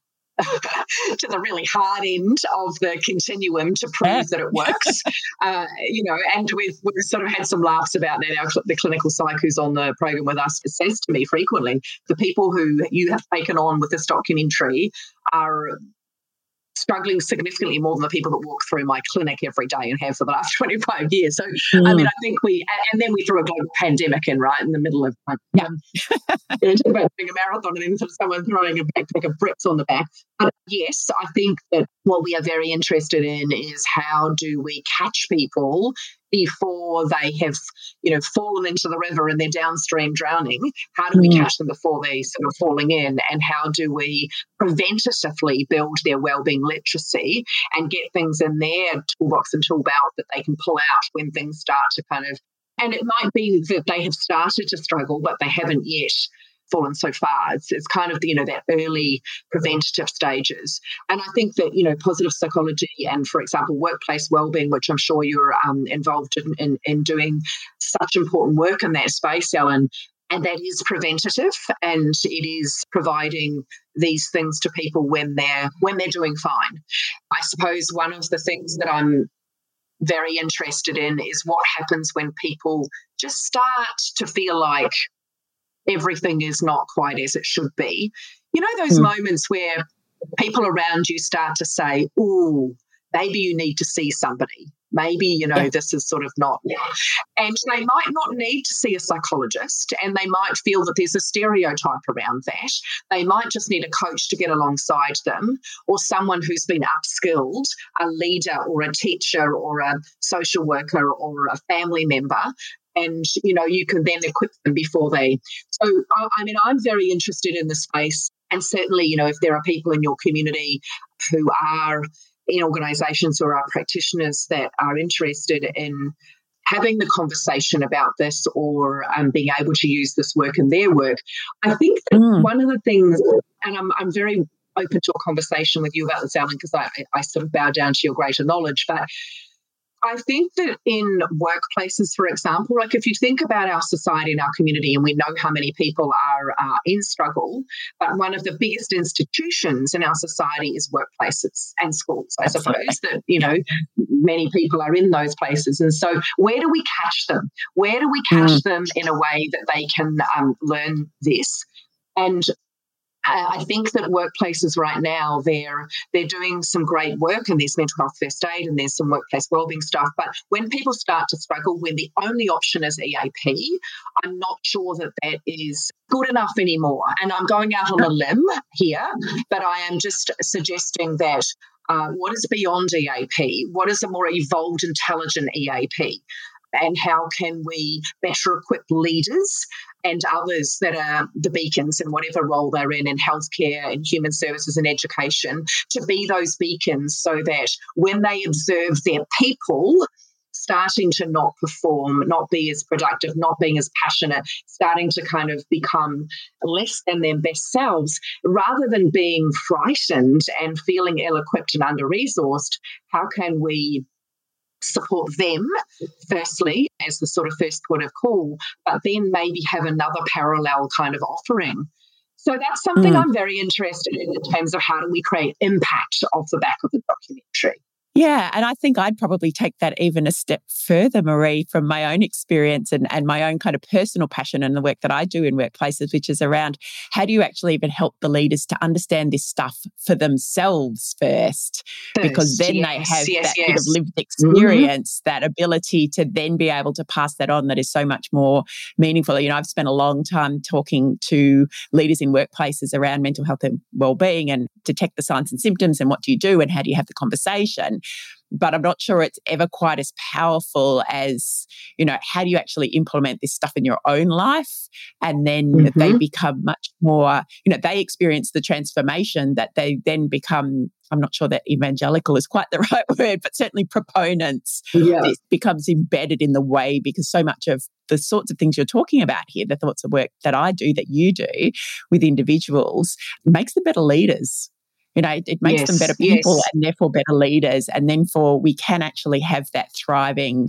to the really hard end of the continuum to prove
Yeah.
that it works. uh, you know, and we've, we've sort of had some laughs about that. Our, the clinical psych who's on the program with us says to me frequently, the people who you have taken on with this documentary are struggling significantly more than the people that walk through my clinic every day and have for the last twenty-five years. So,
Mm.
I mean, I think we, and then we threw a global pandemic in, right, in the middle of, um,
Yeah.
you know, about doing a marathon and then sort of someone throwing a backpack of bricks on the back. But yes, I think that what we are very interested in is how do we catch people before they have, you know, fallen into the river and they're downstream drowning. How do we
Mm.
catch them before they sort of falling in? And how do we preventatively build their wellbeing literacy and get things in their toolbox and tool belt that they can pull out when things start to kind of, and it might be that they have started to struggle, but they haven't yet fallen so far. It's, it's kind of, you know, that early preventative stages. And I think that, you know, positive psychology and, for example, workplace wellbeing, which I'm sure you're um, involved in, in, in doing such important work in that space, Ellen, and that is preventative, and it is providing these things to people when they're when they're doing fine. I suppose one of the things that I'm very interested in is what happens when people just start to feel like everything is not quite as it should be. You know, those mm. moments where people around you start to say, oh, maybe you need to see somebody. Maybe, you know, yeah. this is sort of not. And they might not need to see a psychologist, and they might feel that there's a stereotype around that. They might just need a coach to get alongside them, or someone who's been upskilled, a leader or a teacher or a social worker or a family member. And, you know, you can then equip them before they. So, I mean, I'm very interested in the space. And certainly, you know, if there are people in your community who are in organisations or are practitioners that are interested in having the conversation about this or um, being able to use this work in their work, I think that mm. one of the things, and I'm, I'm very open to a conversation with you about this, Alan, because I, I sort of bow down to your greater knowledge, but I think that in workplaces, for example, like if you think about our society and our community, and we know how many people are uh, in struggle, but one of the biggest institutions in our society is workplaces and schools, I
Absolutely.
suppose, that, you know, many people are in those places. And so where do we catch them? Where do we catch mm. them in a way that they can um, learn this? And I think that workplaces right now, they're they're doing some great work, and there's mental health first aid and there's some workplace wellbeing stuff. But when people start to struggle, when the only option is E A P, I'm not sure that that is good enough anymore. And I'm going out on a limb here, but I am just suggesting that uh, what is beyond E A P? What is a more evolved, intelligent E A P? And how can we better equip leaders and others that are the beacons in whatever role they're in, in healthcare, in human services and education, to be those beacons so that when they observe their people starting to not perform, not be as productive, not being as passionate, starting to kind of become less than their best selves, rather than being frightened and feeling ill-equipped and under-resourced, how can we support them, firstly, as the sort of first port of call, but then maybe have another parallel kind of offering. So that's something mm. I'm very interested in in terms of how do we create impact off the back of the documentary.
Yeah, and I think I'd probably take that even a step further, Marie, from my own experience and, and my own kind of personal passion and the work that I do in workplaces, which is around how do you actually even help the leaders to understand this stuff for themselves first, first because then yes, they have yes, that yes. bit of lived experience, mm-hmm. that ability to then be able to pass that on that is so much more meaningful. You know, I've spent a long time talking to leaders in workplaces around mental health and wellbeing and detect the signs and symptoms and what do you do and how do you have the conversation. But I'm not sure it's ever quite as powerful as, you know, how do you actually implement this stuff in your own life? And then mm-hmm. they become much more, you know, they experience the transformation that they then become, I'm not sure that evangelical is quite the right word, but certainly proponents.
Yeah.
This becomes embedded in the way because so much of the sorts of things you're talking about here, the sorts of work that I do, that you do with individuals, makes them better leaders. You know, it, it makes
yes,
them better people
yes.
and therefore better leaders. And then for we can actually have that thriving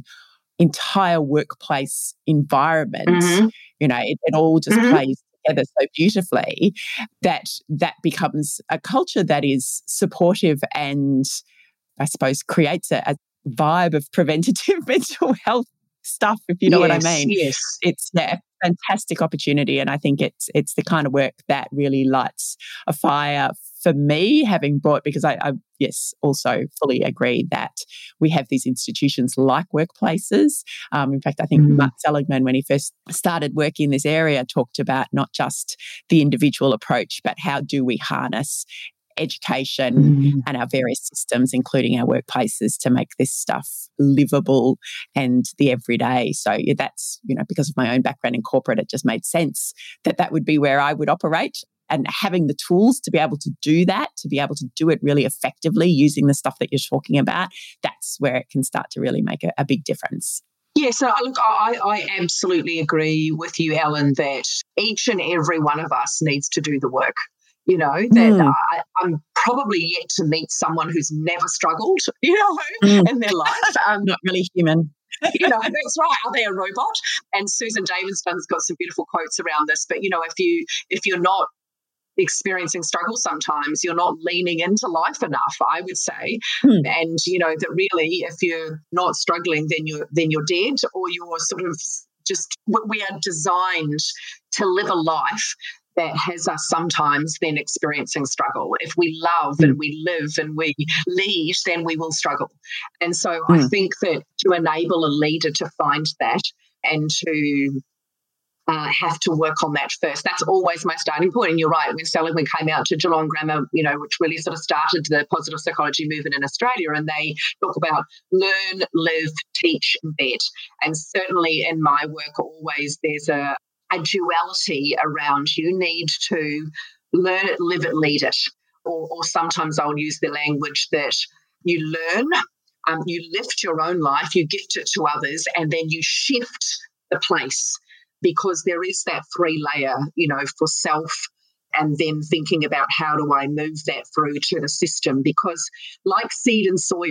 entire workplace environment.
Mm-hmm.
You know, it, it all just
mm-hmm.
plays together so beautifully that that becomes a culture that is supportive and I suppose creates a, a vibe of preventative mental health stuff, if you know
yes,
what I mean.
Yes.
It's yeah, a fantastic opportunity. And I think it's it's the kind of work that really lights a fire for me, having brought, because I, I yes, also fully agree that we have these institutions like workplaces. Um, in fact, I think mm-hmm. Mark Seligman, when he first started working in this area, talked about not just the individual approach, but how do we harness education mm-hmm. and our various systems, including our workplaces, to make this stuff livable and the everyday. So yeah, that's, you know, because of my own background in corporate, it just made sense that that would be where I would operate. And having the tools to be able to do that, to be able to do it really effectively using the stuff that you're talking about, that's where it can start to really make a, a big difference.
Yeah, so look, I, I absolutely agree with you, Ellen, that each and every one of us needs to do the work. You know, that mm. I, I'm probably yet to meet someone who's never struggled, you know, mm. in their life.
Um, Not really human.
You know, that's right. Are they a robot? And Susan Davidson's got some beautiful quotes around this. But, you know, if you if you're not experiencing struggle sometimes, you're not leaning into life enough, I would say. Hmm. And, you know, that really if you're not struggling, then you're then you're dead, or you're sort of just, we are designed to live a life that has us sometimes then experiencing struggle. If we love mm. and we live and we lead, then we will struggle. And so mm. I think that to enable a leader to find that and to uh, have to work on that first, that's always my starting point. And you're right, when Seligman came out to Geelong Grammar, you know, which really sort of started the positive psychology movement in Australia, and they talk about learn, live, teach, embed. And certainly in my work always there's a a duality around you need to learn it, live it, lead it. Or, or sometimes I'll use the language that you learn, um, you lift your own life, you gift it to others, and then you shift the place, because there is that three layer, you know, for self, and then thinking about how do I move that through to the system, because like seed and soil,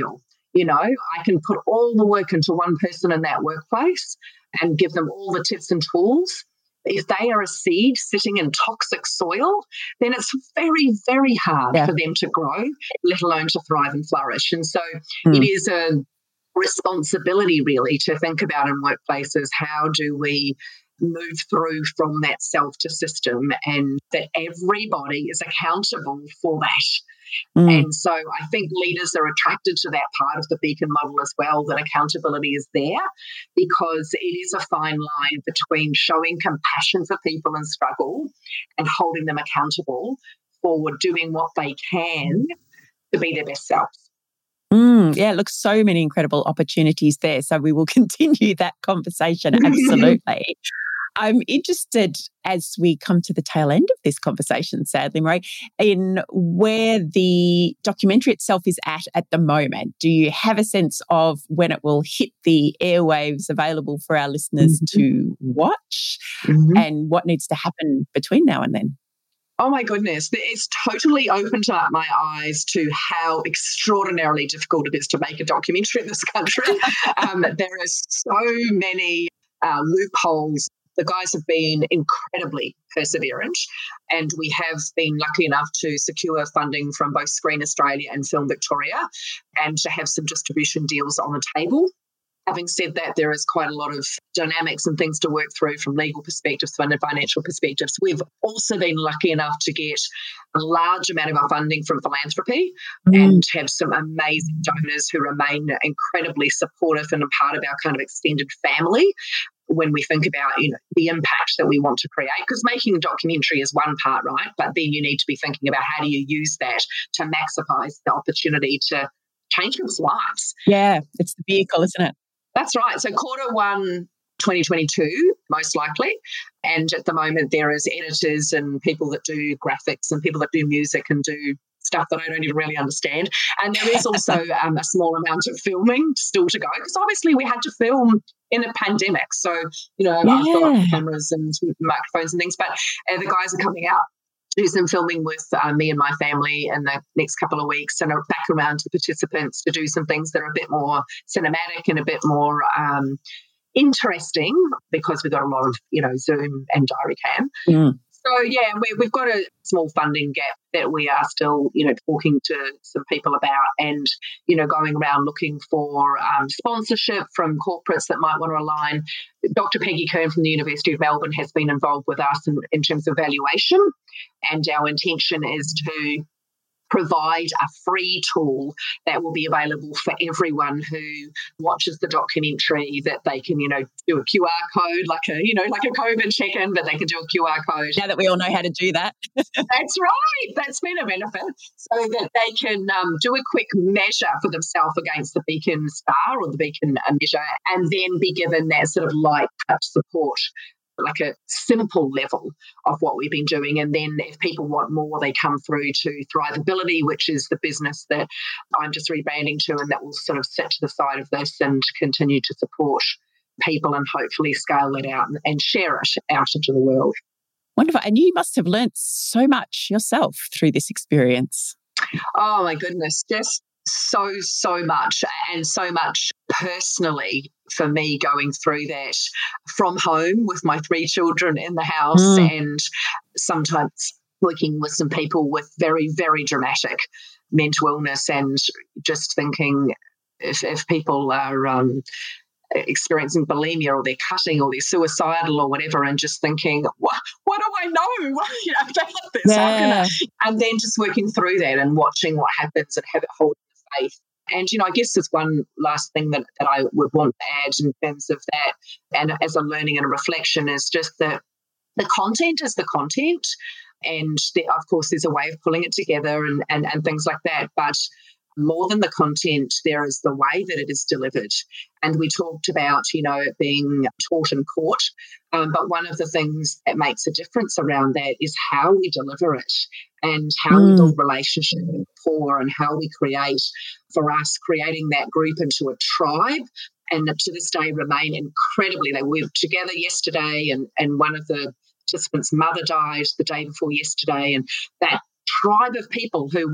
You know, I can put all the work into one person in that workplace and give them all the tips and tools. If they are a seed sitting in toxic soil, then it's very, very hard
yeah.
for them to grow, let alone to thrive and flourish. And so
mm.
it is a responsibility really to think about in workplaces, how do we move through from that self to system, and that everybody is accountable for that. Mm. And so I think leaders are attracted to that part of the Beacon model as well, that accountability is there, because it is a fine line between showing compassion for people in struggle and holding them accountable for doing what they can to be their best selves.
Mm, yeah, look, so many incredible opportunities there. So we will continue that conversation, absolutely. I'm interested, as we come to the tail end of this conversation, sadly, Marie, in where the documentary itself is at at the moment. Do you have a sense of when it will hit the airwaves available for our listeners mm-hmm. to watch, mm-hmm. and what needs to happen between now and then?
Oh my goodness, it's totally opened up my eyes to how extraordinarily difficult it is to make a documentary in this country. um, there are so many uh, loopholes. The guys have been incredibly perseverant, and we have been lucky enough to secure funding from both Screen Australia and Film Victoria, and to have some distribution deals on the table. Having said that, there is quite a lot of dynamics and things to work through from legal perspectives and financial perspectives. We've also been lucky enough to get a large amount of our funding from philanthropy mm. and have some amazing donors who remain incredibly supportive and a part of our kind of extended family when we think about, you know, the impact that we want to create. Because making a documentary is one part, right? But then you need to be thinking about how do you use that to maximise the opportunity to change people's lives.
Yeah, it's the vehicle, isn't it?
That's right. So quarter one, twenty twenty-two, most likely. And at the moment, there is editors and people that do graphics and people that do music and do stuff that I don't even really understand. And there is also um, a small amount of filming still to go, because obviously we had to film in a pandemic. So, you know, yeah. I've got cameras and microphones and things, but uh, the guys are coming out do some filming with uh, me and my family in the next couple of weeks, and are back around to participants to do some things that are a bit more cinematic and a bit more um, interesting, because we've got a lot of, you know, Zoom and diary cam. Mm. So, yeah, we, we've got a small funding gap that we are still, you know, talking to some people about, and, you know, going around looking for um, sponsorship from corporates that might want to align. Doctor Peggy Kern from the University of Melbourne has been involved with us in, in terms of valuation, and our intention is to provide a free tool that will be available for everyone who watches the documentary, that they can, you know, do a Q R code, like a, you know, like a COVID check-in, but they can do a Q R code.
Now that we all know how to do that.
That's right. That's been a benefit. So that they can um, do a quick measure for themselves against the Beacon star or the Beacon measure, and then be given that sort of light touch support, like a simple level of what we've been doing. And then if people want more, they come through to Thrivability, which is the business that I'm just rebranding to, and that will sort of sit to the side of this and continue to support people and hopefully scale it out and, and share it out into the world.
Wonderful. And you must have learnt so much yourself through this experience.
Oh, my goodness. Just so, so much, and so much personally for me going through that from home with my three children in the house, mm. and sometimes working with some people with very, very dramatic mental illness, and just thinking if, if people are um, experiencing bulimia, or they're cutting, or they're suicidal or whatever, and just thinking, what, what do I know, you know about this?
Yeah.
How can I? And then just working through that and watching what happens and have it hold the faith. And, you know, I guess there's one last thing that, that I would want to add in terms of that, and as a learning and a reflection, is just that the content is the content. And there, of course, there's a way of pulling it together and, and, and things like that. But more than the content, there is the way that it is delivered. And we talked about, you know, it being taught in court. Um, but one of the things that makes a difference around that is how we deliver it, and how mm. we build relationship and rapport, and how we create, for us, creating that group into a tribe. And to this day remain incredibly, they were together yesterday, and, and one of the participants' mother died the day before yesterday. And that tribe of people who were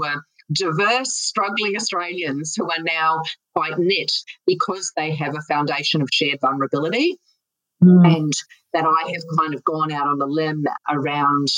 diverse, struggling Australians who are now quite knit because they have a foundation of shared vulnerability. Mm. And that I have kind of gone out on a limb around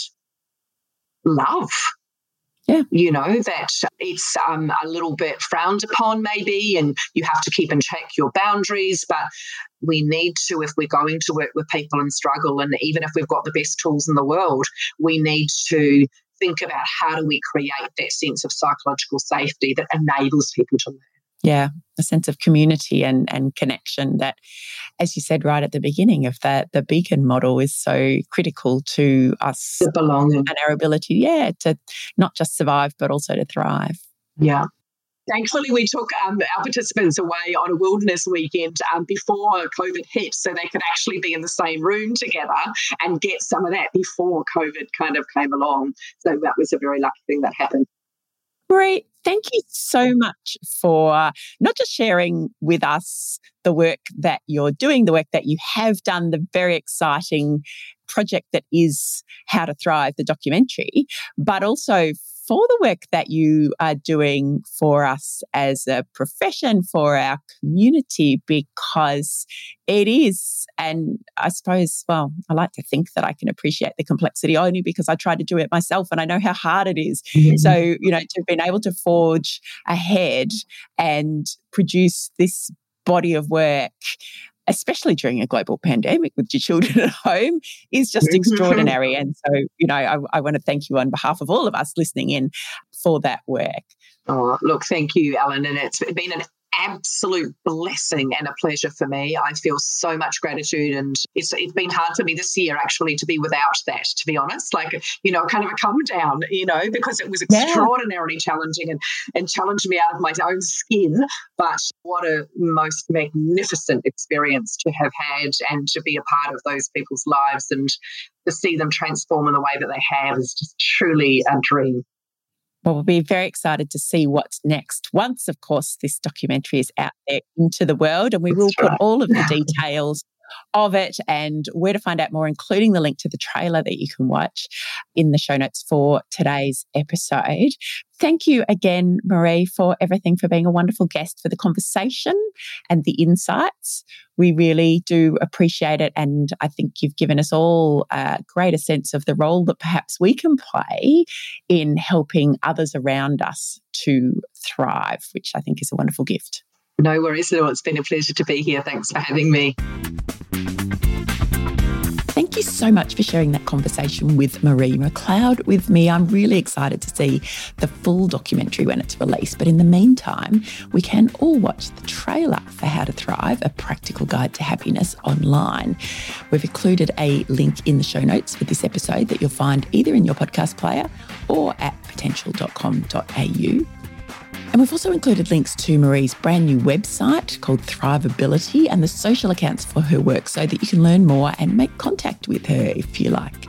love.
Yeah.
You know, that it's um, a little bit frowned upon maybe, and you have to keep in check your boundaries, but we need to, if we're going to work with people in struggle, and even if we've got the best tools in the world, we need to think about how do we create that sense of psychological safety that enables people to learn.
Yeah, a sense of community and, and connection that, as you said right at the beginning of that, the beacon model is so critical to us.
The belonging.
And our ability, yeah, to not just survive, but also to thrive.
Yeah. Thankfully, we took um, our participants away on a wilderness weekend um, before COVID hit, so they could actually be in the same room together and get some of that before COVID kind of came along. So that was a very lucky thing that happened.
Great. Thank you so much for not just sharing with us the work that you're doing, the work that you have done, the very exciting project that is How to Thrive, the documentary, but also for the work that you are doing for us as a profession, for our community, because it is, and I suppose, well, I like to think that I can appreciate the complexity only because I try to do it myself and I know how hard it is. Mm-hmm. So, you know, to have been able to forge ahead and produce this body of work, especially during a global pandemic with your children at home, is just extraordinary. And so, you know, I, I want to thank you on behalf of all of us listening in for that work.
Oh, look, thank you, Ellen. And it's been an absolute blessing and a pleasure for me. I feel so much gratitude, and it's it's been hard for me this year actually to be without that, to be honest, like, you know, kind of a come down, you know, because it was extraordinarily yeah. challenging and, and challenged me out of my own skin. But what a most magnificent experience to have had and to be a part of those people's lives and to see them transform in the way that they have is just truly a dream.
Well, we'll be very excited to see what's next once, of course, this documentary is out there into the world, and we will put all of the details of it and where to find out more, including the link to the trailer that you can watch in the show notes for today's episode. Thank you again, Marie, for everything, for being a wonderful guest, for the conversation and the insights. We really do appreciate it, and I think you've given us all a greater sense of the role that perhaps we can play in helping others around us to thrive, which I think is a wonderful gift.
No worries at all. It's been a pleasure to be here. Thanks for having me.
Thank you so much for sharing that conversation with Marie McLeod with me. I'm really excited to see the full documentary when it's released. But in the meantime, we can all watch the trailer for How to Thrive, A Practical Guide to Happiness online. We've included a link in the show notes for this episode that you'll find either in your podcast player or at potential dot com dot a u. And we've also included links to Marie's brand new website called Thriveability and the social accounts for her work so that you can learn more and make contact with her if you like.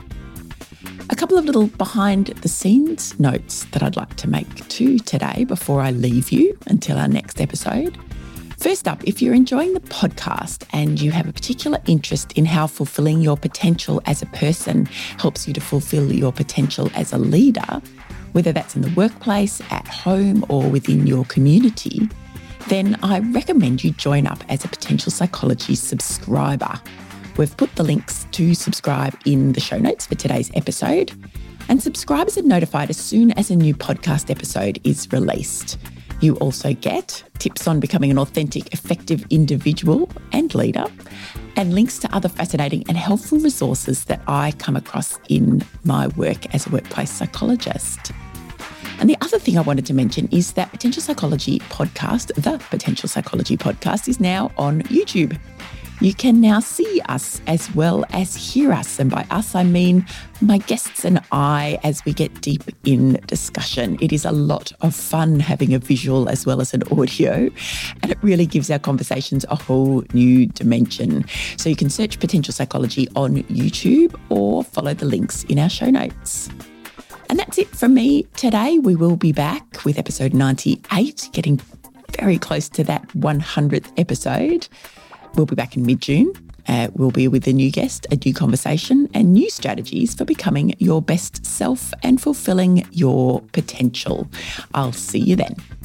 A couple of little behind the scenes notes that I'd like to make too today before I leave you until our next episode. First up, if you're enjoying the podcast and you have a particular interest in how fulfilling your potential as a person helps you to fulfill your potential as a leader, whether that's in the workplace, at home, or within your community, then I recommend you join up as a Potential Psychology subscriber. We've put the links to subscribe in the show notes for today's episode, and subscribers are notified as soon as a new podcast episode is released. You also get tips on becoming an authentic, effective individual and leader, and links to other fascinating and helpful resources that I come across in my work as a workplace psychologist. And the other thing I wanted to mention is that Potential Psychology Podcast, the Potential Psychology Podcast, is now on YouTube. You can now see us as well as hear us. And by us, I mean my guests and I as we get deep in discussion. It is a lot of fun having a visual as well as an audio, and it really gives our conversations a whole new dimension. So you can search Potential Psychology on YouTube or follow the links in our show notes. And that's it from me today. We will be back with episode ninety-eight, getting very close to that one hundredth episode. We'll be back in mid-June. Uh, we'll be with a new guest, a new conversation, and new strategies for becoming your best self and fulfilling your potential. I'll see you then.